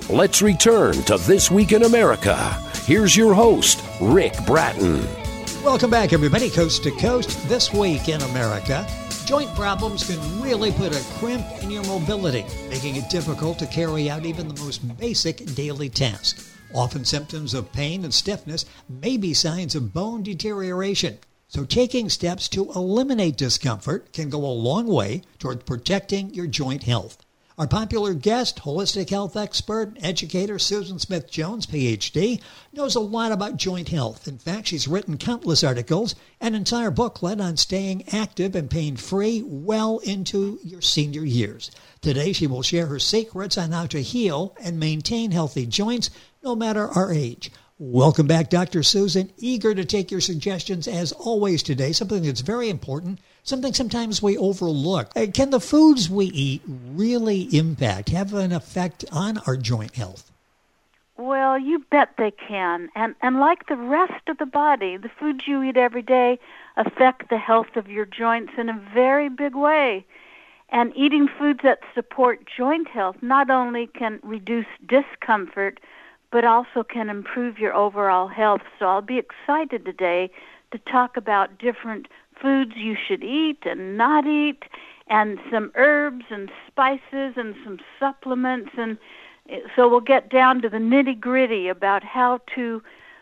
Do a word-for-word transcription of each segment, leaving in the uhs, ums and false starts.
Let's return to This Week in America. Here's your host, Rick Bratton. Welcome back, everybody, coast to coast. This Week in America. Joint problems can really put a crimp in your mobility, making it difficult to carry out even the most basic daily tasks. Often symptoms of pain and stiffness may be signs of bone deterioration. So taking steps to eliminate discomfort can go a long way toward protecting your joint health. Our popular guest, holistic health expert, educator Susan Smith-Jones, P H D, knows a lot about joint health. In fact, she's written countless articles, an entire booklet on staying active and pain-free well into your senior years. Today, she will share her secrets on how to heal and maintain healthy joints no matter our age. Welcome back, Doctor Susan. Eager to take your suggestions as always today, something that's very important, something sometimes we overlook. Uh, can the foods we eat really impact, have an effect on our joint health? Well, you bet they can. And, and like the rest of the body, the foods you eat every day affect the health of your joints in a very big way. And eating foods that support joint health not only can reduce discomfort, but also can improve your overall health. So I'll be excited today to talk about different foods you should eat and not eat, and some herbs and spices and some supplements. And so we'll get down to the nitty-gritty about how to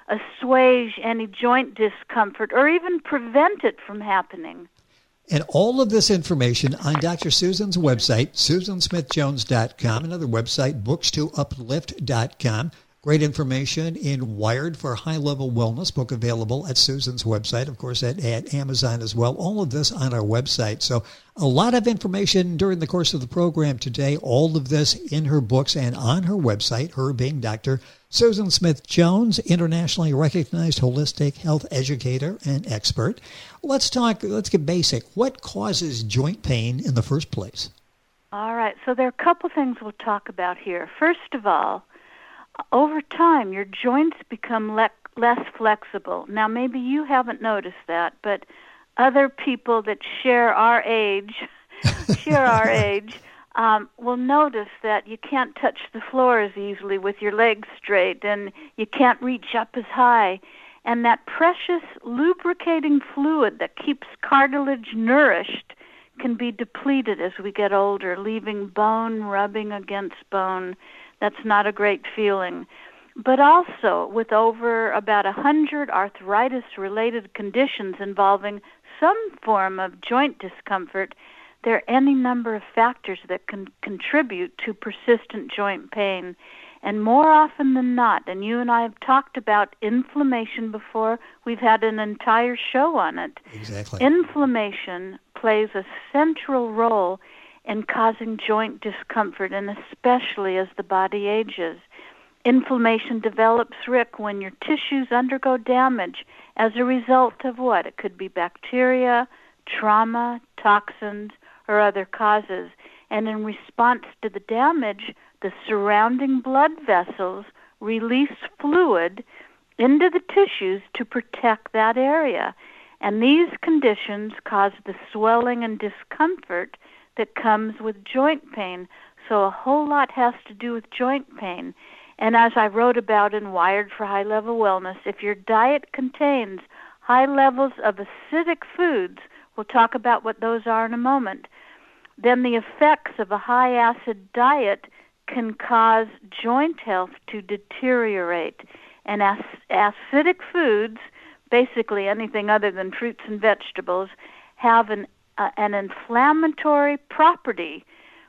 assuage any joint discomfort or even prevent it from happening. And all of this information on Doctor Susan's website, susan smith jones dot com, another website, books to uplift dot com. Great information in Wired for High-Level Wellness, book available at Susan's website, of course, at, at Amazon as well. All of this on our website. So a lot of information during the course of the program today, all of this in her books and on her website, her being Doctor Susan Smith-Jones, internationally recognized holistic health educator and expert. Let's talk, let's get basic. What causes joint pain in the first place? All right, so there are a couple things we'll talk about here. First of all, over time, your joints become le- less flexible. Now, maybe you haven't noticed that, but other people that share our age, share our age, um, will notice that you can't touch the floor as easily with your legs straight, and you can't reach up as high. And that precious lubricating fluid that keeps cartilage nourished can be depleted as we get older, leaving bone rubbing against bone. That's not a great feeling. But also, with over about one hundred arthritis-related conditions involving some form of joint discomfort, there are any number of factors that can contribute to persistent joint pain. And more often than not, and you and I have talked about inflammation before, we've had an entire show on it. Exactly. Inflammation plays a central role in causing joint discomfort, and especially as the body ages. Inflammation develops, Rick, when your tissues undergo damage as a result of what? It could be bacteria, trauma, toxins, or other causes. And in response to the damage, the surrounding blood vessels release fluid into the tissues to protect that area. And these conditions cause the swelling and discomfort that comes with joint pain. So a whole lot has to do with joint pain. And as I wrote about in Wired for High-Level Wellness, if your diet contains high levels of acidic foods, we'll talk about what those are in a moment, then the effects of a high-acid diet can cause joint health to deteriorate. And ac- acidic foods, basically anything other than fruits and vegetables, have an Uh, an inflammatory property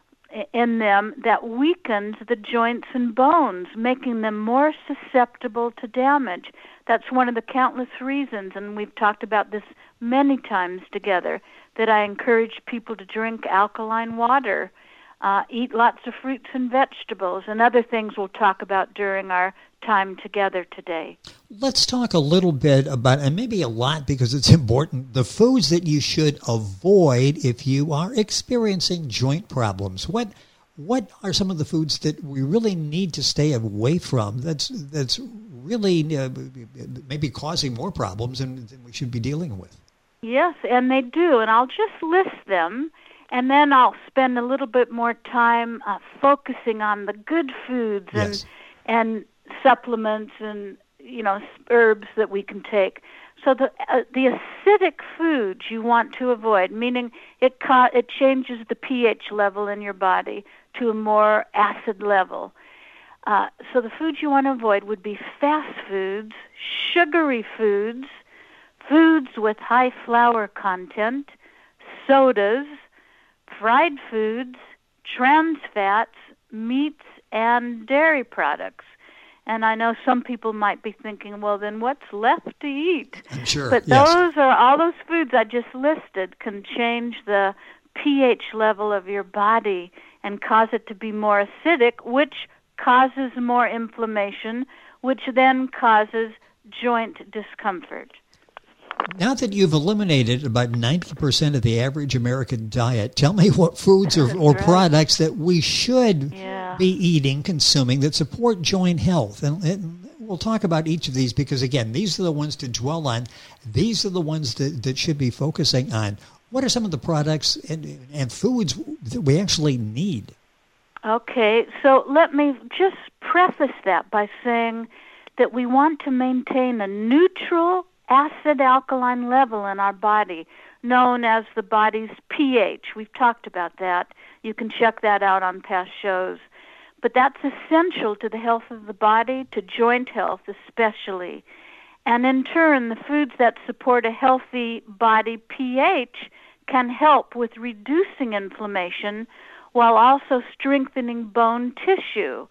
in them that weakens the joints and bones, making them more susceptible to damage. That's one of the countless reasons, and we've talked about this many times together, that I encourage people to drink alkaline water, uh, eat lots of fruits and vegetables, and other things we'll talk about during our time together today. Let's talk a little bit about, and maybe a lot because it's important, the foods that you should avoid if you are experiencing joint problems. What what are some of the foods that we really need to stay away from that's that's really uh, maybe causing more problems than, than we should be dealing with? Yes, and they do, and I'll just list them, And then I'll spend a little bit more time uh, focusing on the good foods and Yes. and supplements and, you know, herbs that we can take. So the uh, the acidic foods you want to avoid, meaning it ca- it changes the pH level in your body to a more acid level. Uh, so the foods you want to avoid would be fast foods, sugary foods, foods with high flour content, sodas, fried foods, trans fats, meats, and dairy products. And I know some people might be thinking, well, then what's left to eat? I'm sure. But Yes. those are all those foods I just listed can change the pH level of your body and cause it to be more acidic, which causes more inflammation, which then causes joint discomfort. Now that you've eliminated about ninety percent of the average American diet, tell me what foods or, or Right. products that we should Yeah. be eating, consuming, that support joint health. And, and we'll talk about each of these because, again, these are the ones to dwell on. These are the ones that, that should be focusing on. What are some of the products and, and foods that we actually need? Okay, so let me just preface that by saying that we want to maintain a neutral acid-alkaline level in our body, known as the body's pH. We've talked about that. You can check that out on past shows. But that's essential to the health of the body, to joint health especially. And in turn, the foods that support a healthy body pH can help with reducing inflammation while also strengthening bone tissue.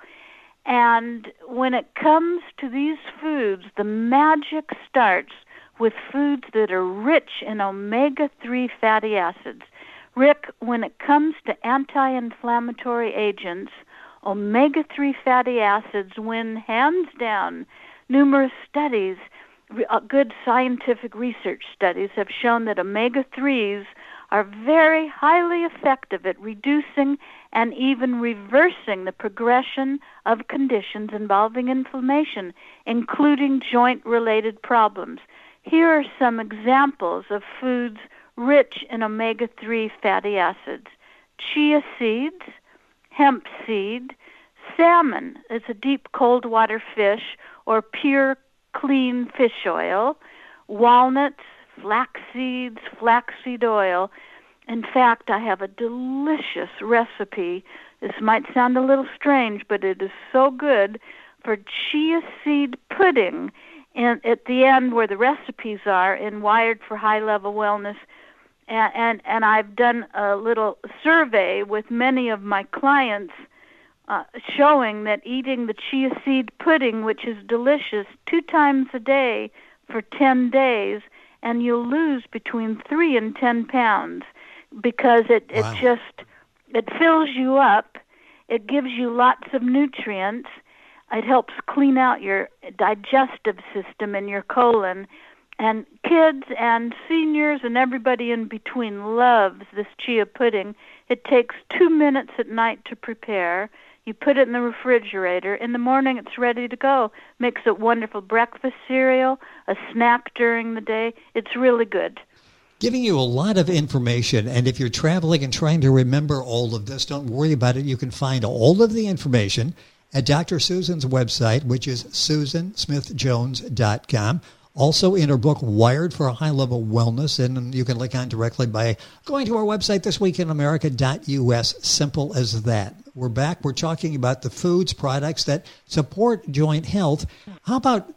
And when it comes to these foods, the magic starts with foods that are rich in omega three fatty acids. Rick, when it comes to anti-inflammatory agents, omega three fatty acids win hands down. Numerous studies, uh, good scientific research studies, have shown that omega threes are very highly effective at reducing and even reversing the progression of conditions involving inflammation, including joint-related problems. Here are some examples of foods rich in omega three fatty acids. Chia seeds, hemp seed, salmon is a deep cold water fish or pure clean fish oil, walnuts, flax seeds, flaxseed oil. In fact, I have a delicious recipe. This might sound a little strange, but it is so good, for chia seed pudding. And at the end where the recipes are in Wired for High Level Wellness, and, and, and I've done a little survey with many of my clients uh, showing that eating the chia seed pudding, which is delicious, two times a day for ten days, and you'll lose between three and ten pounds because it, Wow. it just, it fills you up. It gives you lots of nutrients. It helps clean out your digestive system and your colon. And kids and seniors and everybody in between loves this chia pudding. It takes two minutes at night to prepare. You put it in the refrigerator. In the morning, it's ready to go. Makes it wonderful breakfast cereal, a snack during the day. It's really good. Giving you a lot of information, and if you're traveling and trying to remember all of this, don't worry about it. You can find all of the information at Doctor Susan's website, which is susan smith jones dot com. Also in her book, Wired for High Level Wellness, and you can link on directly by going to our website, this week in america dot u s. Simple as that. We're back. We're talking about the foods, products that support joint health. How about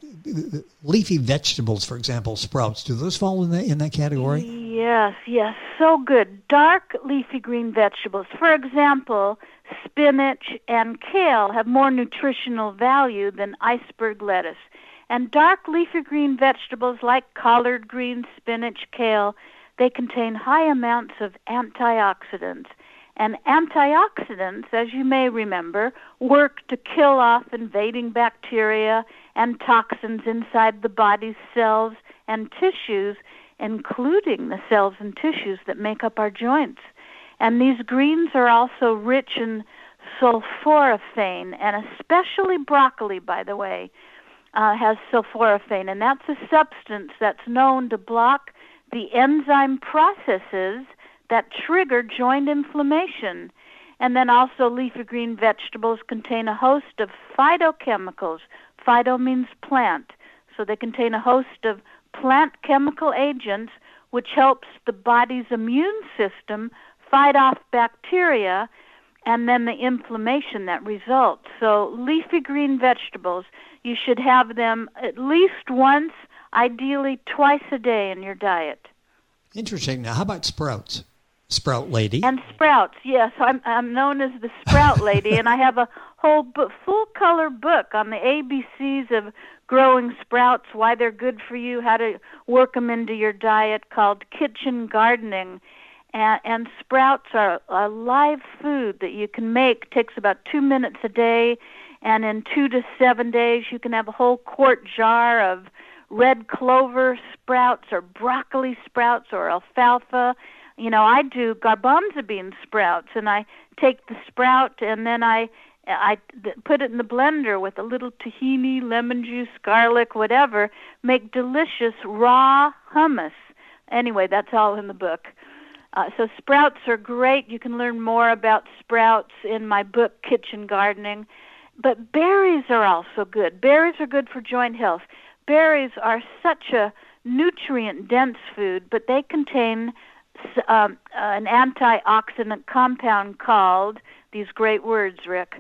leafy vegetables, for example, sprouts? Do those fall in, the, in that category? Yes, yes, so good. Dark leafy green vegetables. For example, spinach and kale have more nutritional value than iceberg lettuce. And dark leafy green vegetables like collard greens, spinach, kale, they contain high amounts of antioxidants. And antioxidants, as you may remember, work to kill off invading bacteria and toxins inside the body's cells and tissues, including the cells and tissues that make up our joints. And these greens are also rich in sulforaphane, and especially broccoli, by the way, uh, has sulforaphane, and that's a substance that's known to block the enzyme processes that trigger joint inflammation. And then also leafy green vegetables contain a host of phytochemicals. Phyto means plant. So they contain a host of plant chemical agents which helps the body's immune system fight off bacteria and then the inflammation that results. So leafy green vegetables, you should have them at least once, ideally twice a day in your diet. Interesting. Now, how about sprouts? Sprout lady. And sprouts, yes. I'm I'm known as the sprout lady, and I have a whole book, full-color book on the A B Cs of growing sprouts, why they're good for you, how to work them into your diet, called Kitchen Gardening. And, and sprouts are a live food that you can make. It takes about two minutes a day, and in two to seven days you can have a whole quart jar of red clover sprouts or broccoli sprouts or alfalfa. You know, I do garbanzo bean sprouts, and I take the sprout and then I I put it in the blender with a little tahini, lemon juice, garlic, whatever, make delicious raw hummus. Anyway, that's all in the book. Uh, so sprouts are great. You can learn more about sprouts in my book, Kitchen Gardening. But berries are also good. Berries are good for joint health. Berries are such a nutrient-dense food, but they contain um, an antioxidant compound called, these great words, Rick,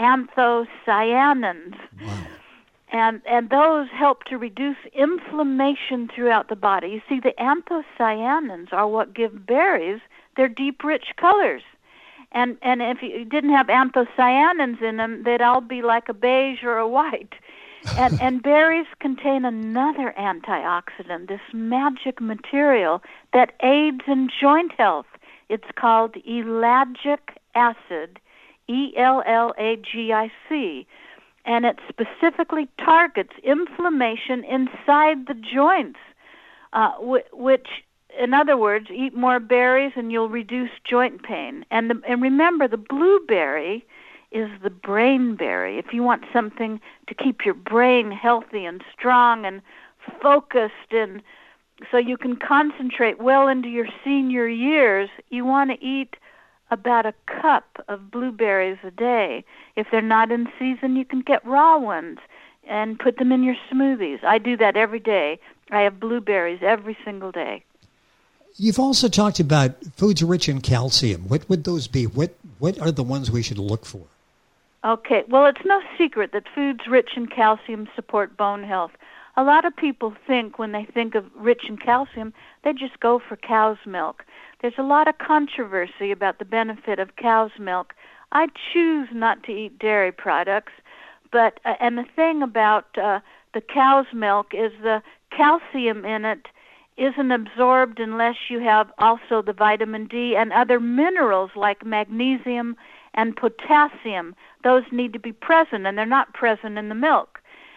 anthocyanins. Wow. And and those help to reduce inflammation throughout the body. You see, the anthocyanins are what give berries their deep, rich colors. And and if you didn't have anthocyanins in them, they'd all be like a beige or a white. And and berries contain another antioxidant, this magic material that aids in joint health. It's called ellagic acid, E L L A G I C. And it specifically targets inflammation inside the joints, uh, which, in other words, eat more berries and you'll reduce joint pain. And the, and remember, the blueberry is the brain berry. If you want something to keep your brain healthy and strong and focused, and so you can concentrate well into your senior years, you want to eat about a cup of blueberries a day. If they're not in season, you can get raw ones and put them in your smoothies. I do that every day. I have blueberries every single day. You've also talked about foods rich in calcium. What would those be? What what are the ones we should look for? Okay, well, it's no secret that foods rich in calcium support bone health. A lot of people think when they think of rich in calcium, they just go for cow's milk. There's a lot of controversy about the benefit of cow's milk. I choose not to eat dairy products, but uh, and the thing about uh, the cow's milk is the calcium in it isn't absorbed unless you have also the vitamin D and other minerals like magnesium and potassium. Those need to be present, and they're not present in the milk.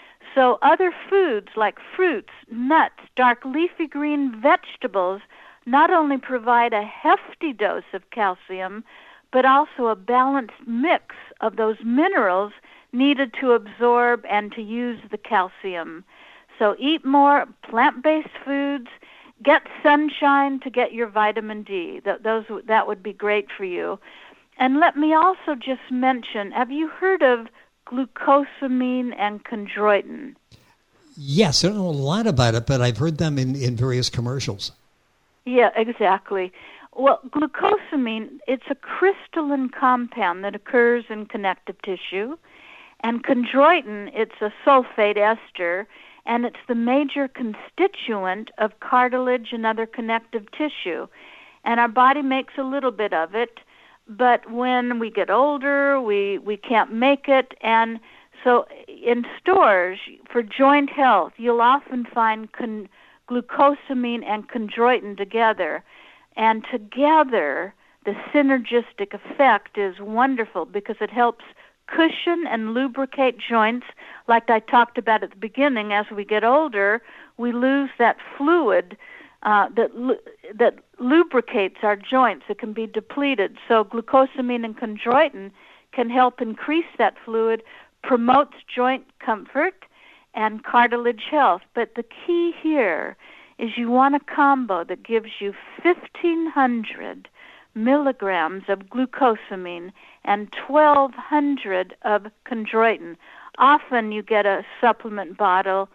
So other foods like fruits, nuts, dark leafy green vegetables not only provide a hefty dose of calcium, but also a balanced mix of those minerals needed to absorb and to use the calcium. So eat more plant-based foods, get sunshine to get your vitamin D. That, those, that would be great for you. And let me also just mention, have you heard of glucosamine and chondroitin? Yes, I don't know a lot about it, but I've heard them in, in various commercials. Yeah, exactly. Well, glucosamine, it's a crystalline compound that occurs in connective tissue. And chondroitin, it's a sulfate ester, and it's the major constituent of cartilage and other connective tissue. And our body makes a little bit of it, but when we get older, we, we can't make it. And so in stores, for joint health, you'll often find con- glucosamine and chondroitin together. And together, the synergistic effect is wonderful because it helps cushion and lubricate joints. Like I talked about at the beginning, as we get older, we lose that fluid uh, that that lubricates our joints. It can be depleted. So glucosamine and chondroitin can help increase that fluid, promotes joint comfort and cartilage health. But the key here is you want a combo that gives you fifteen hundred milligrams of glucosamine and twelve hundred of chondroitin. Often you get a supplement bottle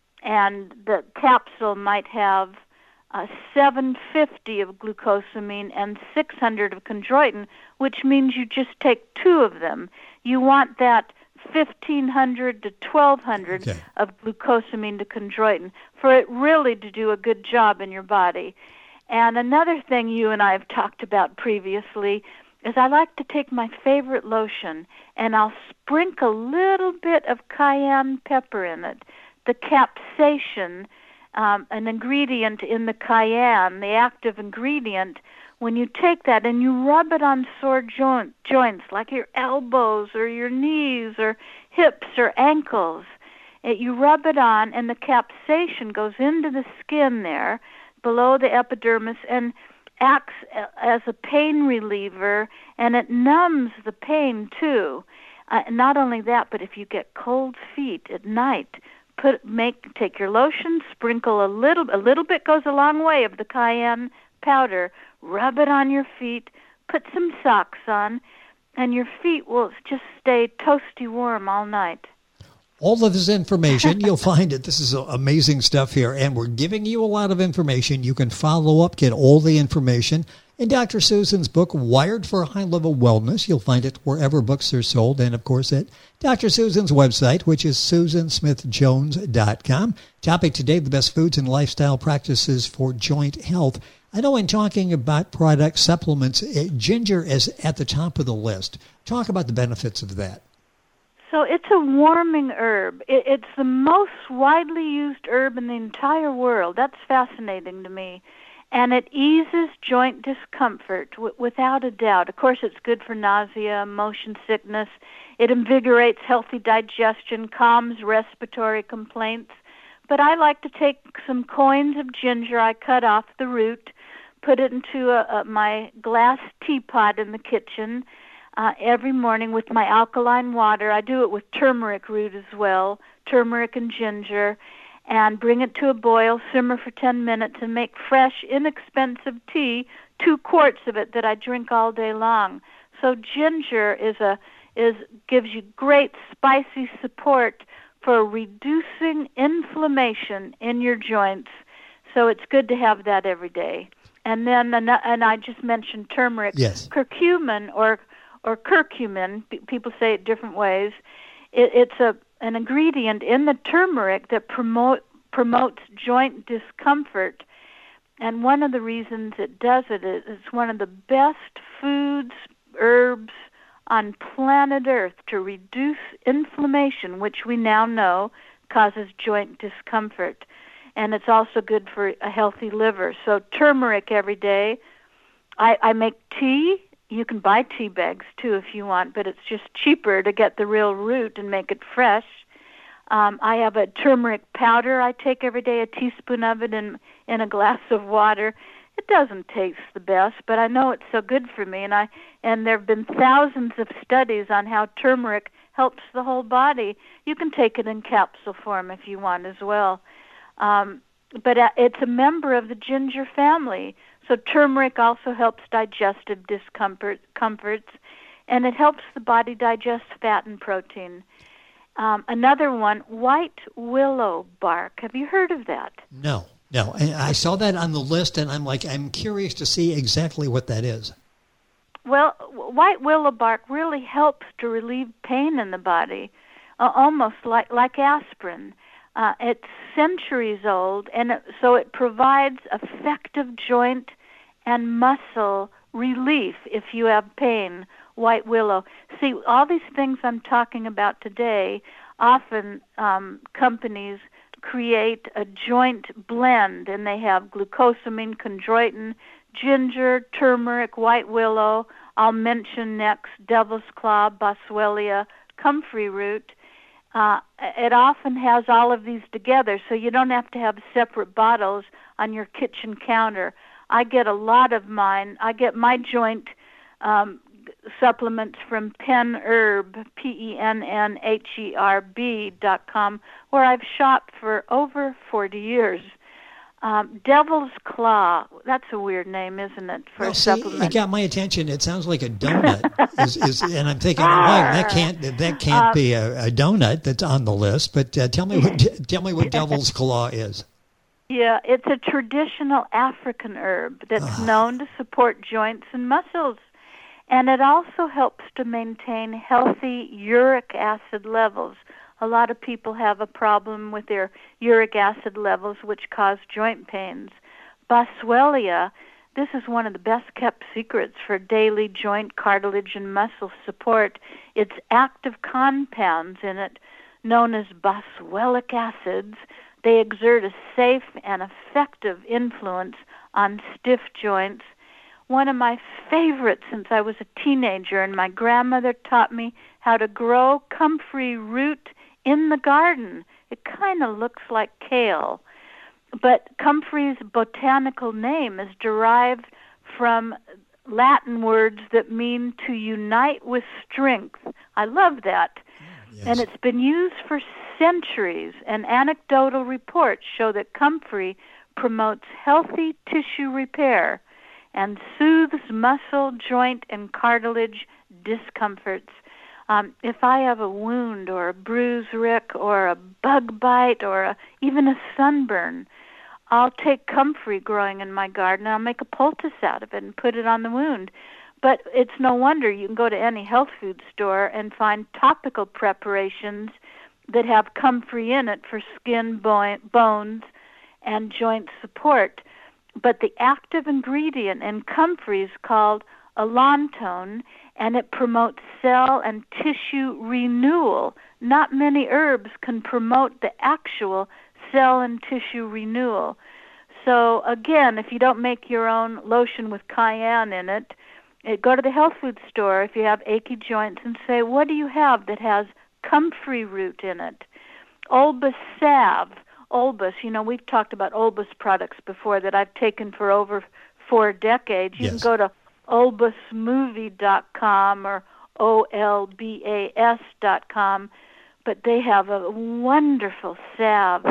and the capsule might have uh, seven hundred fifty of glucosamine and six hundred of chondroitin, which means you just take two of them. You want that fifteen hundred to twelve hundred okay. of glucosamine to chondroitin for it really to do a good job in your body. And another thing you and I have talked about previously is I like to take my favorite lotion and I'll sprinkle a little bit of cayenne pepper in it. The capsaicin, um, an ingredient in the cayenne, the active ingredient, when you take that and you rub it on sore joint, joints like your elbows or your knees or hips or ankles, it, you rub it on and the capsaicin goes into the skin there below the epidermis and acts as a pain reliever, and it numbs the pain too. Uh, not only that, but if you get cold feet at night, put make take your lotion, sprinkle a little a little bit goes a long way of the cayenne powder, rub it on your feet, put some socks on, and your feet will just stay toasty warm all night. All of this information, you'll find it. This is amazing stuff here, and we're giving you a lot of information. You can follow up, get all the information in Doctor Susan's book, Wired for High-Level Wellness. You'll find it wherever books are sold, and, of course, at Doctor Susan's website, which is susan smith jones dot com. Topic today, the best foods and lifestyle practices for joint health. I know in talking about product supplements, ginger is at the top of the list. Talk about the benefits of that. So it's a warming herb. It's the most widely used herb in the entire world. That's fascinating to me. And it eases joint discomfort w- without a doubt. Of course, it's good for nausea, motion sickness. It invigorates healthy digestion, calms respiratory complaints. But I like to take some coins of ginger. I cut off the root, put it into a, a, my glass teapot in the kitchen, Uh, every morning with my alkaline water. I do it with turmeric root as well, turmeric and ginger, and bring it to a boil, simmer for ten minutes, and make fresh, inexpensive tea, two quarts of it that I drink all day long. So ginger is a is gives you great spicy support for reducing inflammation in your joints. So it's good to have that every day. And then, and I just mentioned turmeric. Yes. Curcumin or or curcumin, people say it different ways. It, it's a an ingredient in the turmeric that promote, promotes joint discomfort. And one of the reasons it does it is it's one of the best foods, herbs on planet Earth to reduce inflammation, which we now know causes joint discomfort. And it's also good for a healthy liver. So turmeric every day. I, I make tea. You can buy tea bags, too, if you want, but it's just cheaper to get the real root and make it fresh. Um, I have a turmeric powder I take every day, a teaspoon of it in, in a glass of water. It doesn't taste the best, but I know it's so good for me, and I and there have been thousands of studies on how turmeric helps the whole body. You can take it in capsule form if you want as well. Um, but it's a member of the ginger family. So turmeric also helps digestive discomfort, comforts, and it helps the body digest fat and protein. Um, another one, white willow bark. Have you heard of that? No, no. And I saw that on the list, and I'm like, I'm curious to see exactly what that is. Well, white willow bark really helps to relieve pain in the body, uh, almost like, like aspirin. Uh, it's centuries old, and it, so it provides effective joint and muscle relief if you have pain. White willow. See, all these things I'm talking about today, often um, companies create a joint blend, and they have glucosamine, chondroitin, ginger, turmeric, white willow. I'll mention next devil's claw, boswellia, comfrey root. Uh, it often has all of these together, so you don't have to have separate bottles on your kitchen counter. I get a lot of mine. I get my joint um, supplements from Penn Herb, P E N N H E R B dot com, where I've shopped for over forty years. Um, Devil's Claw. That's a weird name, isn't it, for well, a see, supplement? It got my attention. It sounds like a donut, is, is, and I'm thinking, wow, that can't that can't Uh, be a, a donut that's on the list. But uh, tell me what tell me what Devil's Claw is. Yeah, it's a traditional African herb that's known to support joints and muscles. And it also helps to maintain healthy uric acid levels. A lot of people have a problem with their uric acid levels, which cause joint pains. Boswellia, this is one of the best-kept secrets for daily joint, cartilage, and muscle support. Its active compounds in it, known as boswellic acids, they exert a safe and effective influence on stiff joints. One of my favorites since I was a teenager, and my grandmother taught me how to grow comfrey root in the garden. It kind of looks like kale. But comfrey's botanical name is derived from Latin words that mean to unite with strength. I love that. Yes. And it's been used for centuries, and anecdotal reports show that comfrey promotes healthy tissue repair and soothes muscle, joint, and cartilage discomforts. Um, if I have a wound or a bruise, Rick, or a bug bite or a, even a sunburn, I'll take comfrey growing in my garden and I'll make a poultice out of it and put it on the wound. But it's no wonder you can go to any health food store and find topical preparations that have comfrey in it for skin, bo- bones, and joint support. But the active ingredient in comfrey is called allantoin, and it promotes cell and tissue renewal. Not many herbs can promote the actual cell and tissue renewal. So again, if you don't make your own lotion with cayenne in it, go to the health food store if you have achy joints and say, what do you have that has comfrey root in it? Olbas salve. Olbas, you know, we've talked about Olbas products before that I've taken for over four decades. You Yes. can go to olbas movie dot com or O L B A S dot com, but they have a wonderful salve,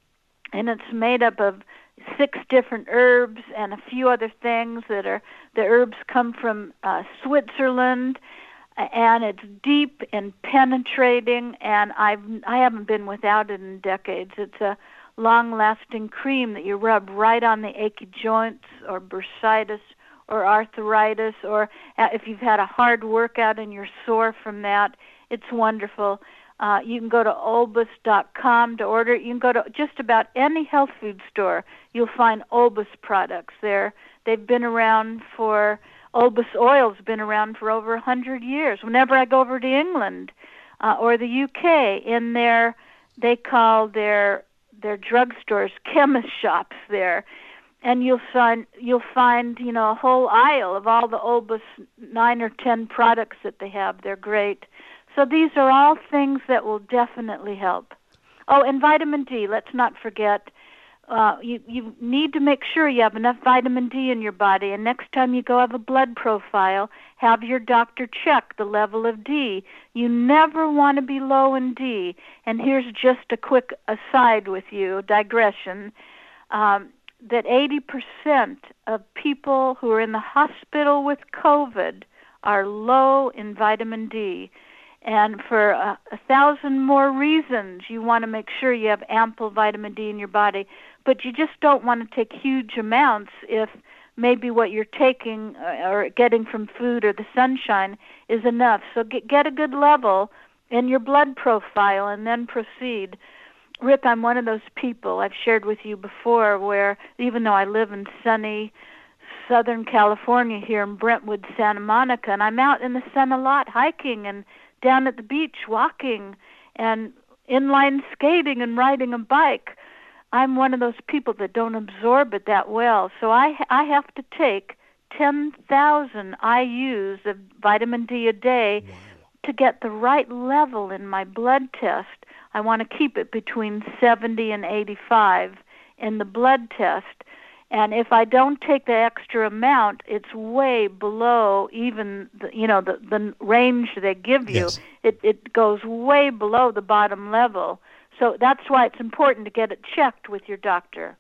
and it's made up of six different herbs and a few other things that are, the herbs come from uh, Switzerland, and it's deep and penetrating, and I've, I haven't been without it in decades. It's a long-lasting cream that you rub right on the achy joints or bursitis or arthritis, or if you've had a hard workout and you're sore from that, it's wonderful. Uh, you can go to olbas dot com to order it. You can go to just about any health food store. You'll find Olbas products there. They've been around for, Olbas oil's been around for over one hundred years. Whenever I go over to England uh, or the U K, in their, they call their their drugstores chemist shops there. And you'll find, you'll find, you know, a whole aisle of all the Olbas nine or ten products that they have. They're great. So these are all things that will definitely help. Oh, and vitamin D, let's not forget. Uh, you, you need to make sure you have enough vitamin D in your body. And next time you go have a blood profile, have your doctor check the level of D. You never want to be low in D. And here's just a quick aside with you, digression. Um, that eighty percent of people who are in the hospital with COVID are low in vitamin D. And for a, a thousand more reasons, you want to make sure you have ample vitamin D in your body. But you just don't want to take huge amounts if maybe what you're taking or getting from food or the sunshine is enough. So get, get a good level in your blood profile and then proceed. Rick, I'm one of those people I've shared with you before where even though I live in sunny Southern California here in Brentwood, Santa Monica, and I'm out in the sun a lot hiking and down at the beach walking and inline skating and riding a bike, I'm one of those people that don't absorb it that well. So I, I have to take ten thousand I U's of vitamin D a day wow. to get the right level in my blood test. I want to keep it between seventy and eighty-five in the blood test. And if I don't take the extra amount, it's way below even the, you know, the, the range they give you. Yes. It, it goes way below the bottom level. So that's why it's important to get it checked with your doctor.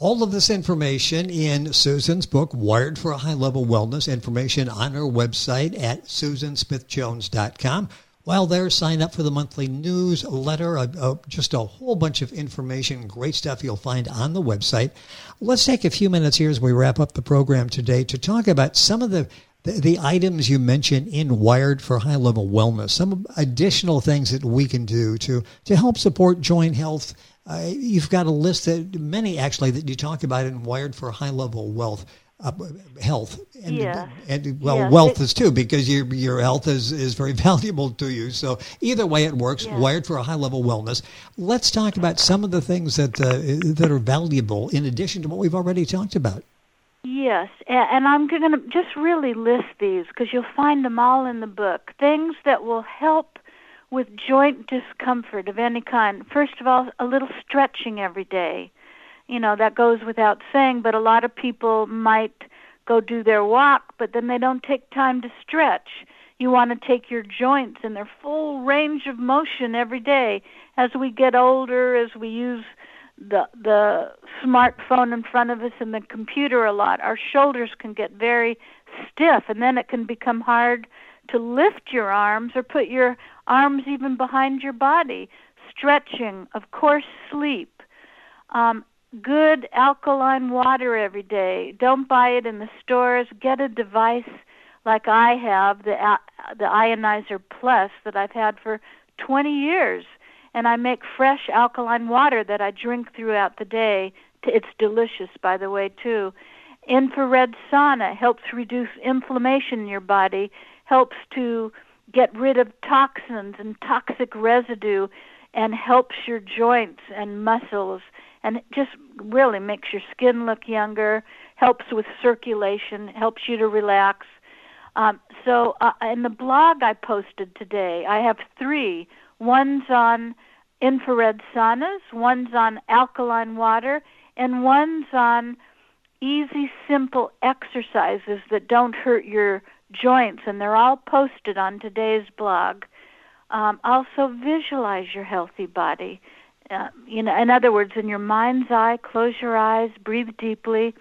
All of this information in Susan's book, Wired for a High-Level Wellness, information on her website at susan smith jones dot com. While there, sign up for the monthly newsletter, uh, uh, just a whole bunch of information, great stuff you'll find on the website. Let's take a few minutes here as we wrap up the program today to talk about some of the, the, the items you mentioned in Wired for High-Level Wellness, some additional things that we can do to, to help support joint health. Uh, you've got a list, that many actually, that you talk about in Wired for High-Level Wealth. Uh, health and, yes. and well yes. wealth it, is too, because your your health is, is very valuable to you. So either way it works. yes. Wired for a high level wellness. Let's talk about some of the things that uh, that are valuable in addition to what we've already talked about. Yes, and I'm going to just really list these because you'll find them all in the book. Things that will help with joint discomfort of any kind. First of all, a little stretching every day. You know, that goes without saying, but a lot of people might go do their walk, but then they don't take time to stretch. You want to take your joints in their full range of motion every day. As we get older, as we use the the smartphone in front of us and the computer a lot, our shoulders can get very stiff, and then it can become hard to lift your arms or put your arms even behind your body. Stretching, of course, sleep. Um, Good alkaline water every day. Don't buy it in the stores. Get a device like I have, the uh, the Ionizer Plus that I've had for twenty years. And I make fresh alkaline water that I drink throughout the day. It's delicious, by the way, too. Infrared sauna helps reduce inflammation in your body, helps to get rid of toxins and toxic residue, and helps your joints and muscles. And it just really makes your skin look younger, helps with circulation, helps you to relax. Um, so uh, in the blog I posted today, I have three. One's on infrared saunas, one's on alkaline water, and one's on easy, simple exercises that don't hurt your joints. And they're all posted on today's blog. Um, also, visualize your healthy body. Uh, you know, in other words, in your mind's eye, close your eyes, breathe deeply,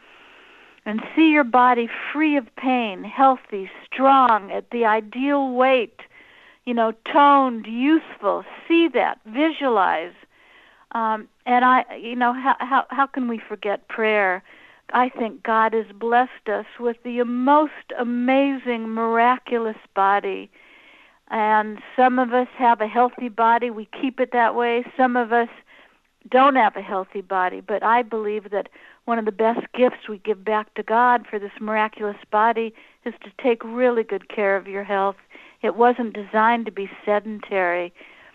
and see your body free of pain, healthy, strong, at the ideal weight, you know, toned, youthful. See that, visualize. Um, and I, you know, how, how how can we forget prayer? I think God has blessed us with the most amazing, miraculous body. And some of us have a healthy body. We keep it that way. Some of us don't have a healthy body. But I believe that one of the best gifts we give back to God for this miraculous body is to take really good care of your health. It wasn't designed to be sedentary.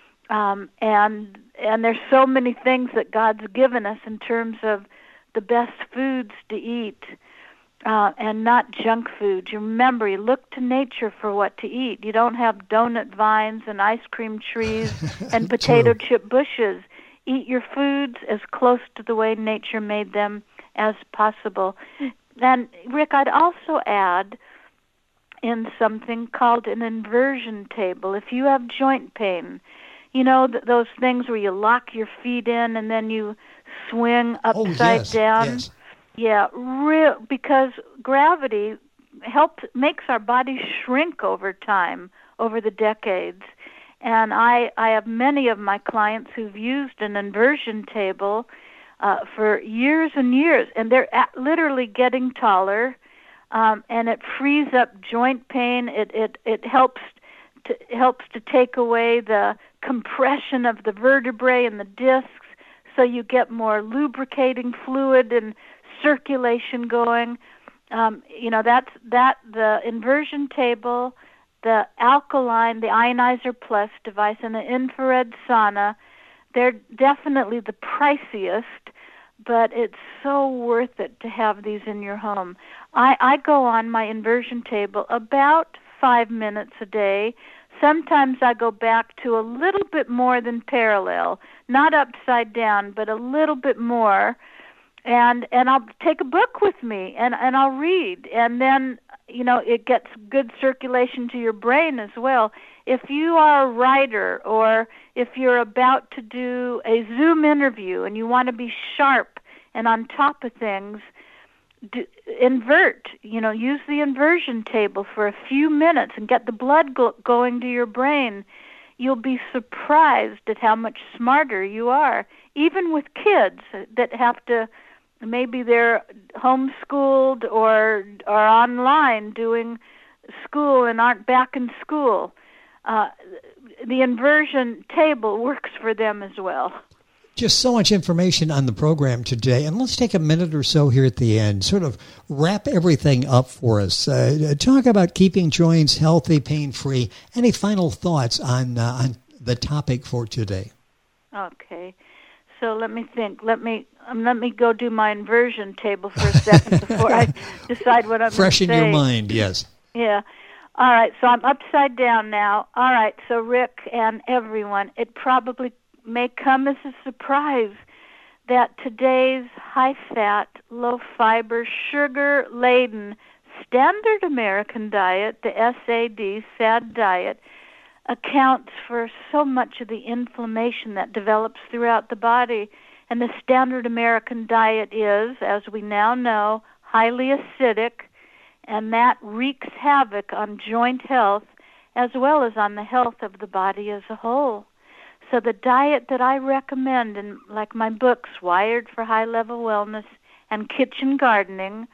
Um, and and there's so many things that God's given us in terms of the best foods to eat. Uh, and not junk food. You remember, you look to nature for what to eat. You don't have donut vines and ice cream trees and potato chip bushes. Eat your foods as close to the way nature made them as possible. And, Rick, I'd also add in something called an inversion table. If you have joint pain, you know, th- those things where you lock your feet in and then you swing upside oh, yes, down. Yes. Yeah, real, because gravity helps makes our bodies shrink over time, over the decades. And I, I have many of my clients who've used an inversion table uh, for years and years, and they're at, literally getting taller, um, and it frees up joint pain. It it it helps to helps to take away the compression of the vertebrae and the discs, so you get more lubricating fluid and circulation going. Um, you know, that's that the inversion table, the alkaline, the Ionizer Plus device, and the infrared sauna. They're definitely the priciest, but it's so worth it to have these in your home. I, I go on my inversion table about five minutes a day. Sometimes I go back to a little bit more than parallel, not upside down, but a little bit more. And and I'll take a book with me, and, and I'll read. And then, you know, it gets good circulation to your brain as well. If you are a writer or if you're about to do a Zoom interview and you want to be sharp and on top of things, do, invert, you know, use the inversion table for a few minutes and get the blood go- going to your brain. You'll be surprised at how much smarter you are, even with kids that have to, maybe they're homeschooled or are online doing school and aren't back in school. Uh, the inversion table works for them as well. Just so much information on the program today. And let's take a minute or so here at the end, sort of wrap everything up for us. Uh, talk about keeping joints healthy, pain-free. Any final thoughts on, uh, on the topic for today? Okay. So let me think. Let me um, let me go do my inversion table for a second before I decide what I'm going to say. Fresh in your mind, yes. Yeah. All right. So I'm upside down now. All right. So Rick and everyone, it probably may come as a surprise that today's high-fat, low-fiber, sugar-laden standard American diet, the S A D, S A D diet, accounts for so much of the inflammation that develops throughout the body. And the standard American diet is, as we now know, highly acidic, and that wreaks havoc on joint health as well as on the health of the body as a whole. So the diet that I recommend, in like my books, Wired for High-Level Wellness and Kitchen Gardening,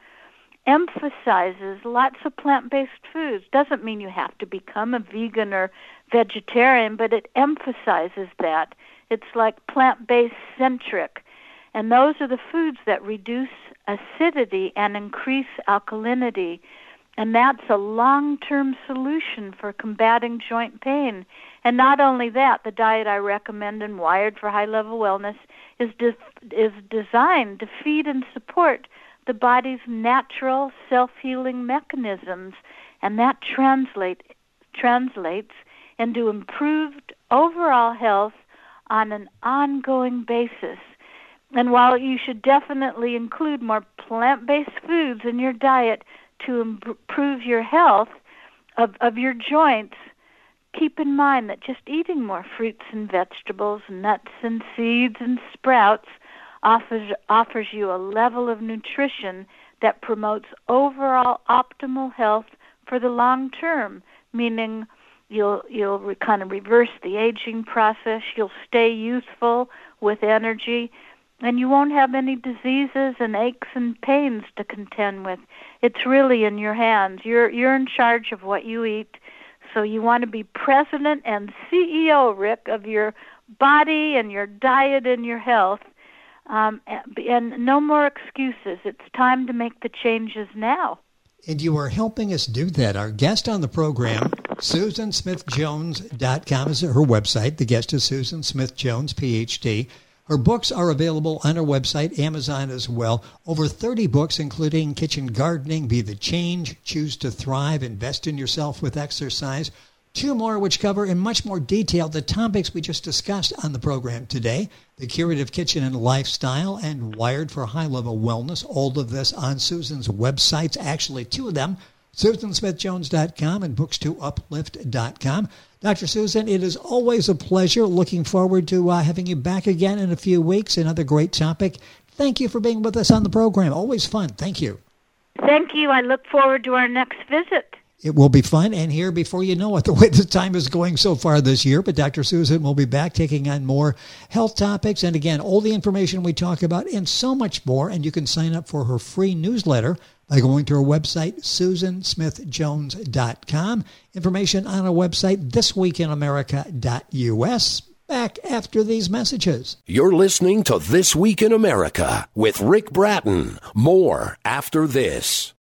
emphasizes lots of plant-based foods. Doesn't mean you have to become a vegan or vegetarian, but it emphasizes that. It's like plant-based centric. And those are the foods that reduce acidity and increase alkalinity. And that's a long-term solution for combating joint pain. And not only that, the diet I recommend in Wired for High-Level Wellness is de- is designed to feed and support the body's natural self-healing mechanisms, and that translate, translates into improved overall health on an ongoing basis. And while you should definitely include more plant-based foods in your diet to improve your health of, of your joints, keep in mind that just eating more fruits and vegetables, nuts and seeds and sprouts offers offers you a level of nutrition that promotes overall optimal health for the long term, meaning you'll you'll re, kind of reverse the aging process, you'll stay youthful with energy, and you won't have any diseases and aches and pains to contend with. It's really in your hands. You're you're in charge of what you eat. So you want to be president and C E O, Rick, of your body and your diet and your health. Um, and, and no more excuses. It's time to make the changes now. And you are helping us do that. Our guest on the program, Susan Smith Jones dot com is her website. The guest is Susan Smith Jones, P H D. Her books are available on her website, Amazon as well. Over thirty books, including Kitchen Gardening, Be the Change, Choose to Thrive, Invest in Yourself with Exercise. Two more which cover in much more detail the topics we just discussed on the program today. The Curative Kitchen and Lifestyle and Wired for High-Level Wellness. All of this on Susan's websites, actually two of them, Susan Smith Jones dot com and books to uplift dot com. Doctor Susan, it is always a pleasure. Looking forward to uh, having you back again in a few weeks. Another great topic. Thank you for being with us on the program. Always fun. Thank you. Thank you. I look forward to our next visit. It will be fun, and here before you know it, the way the time is going so far this year, but Doctor Susan will be back taking on more health topics, and again, all the information we talk about and so much more, and you can sign up for her free newsletter by going to her website, Susan Smith Jones dot com. Information on our website, this week in america dot U S. Back after these messages. You're listening to This Week in America with Rick Bratton. More after this.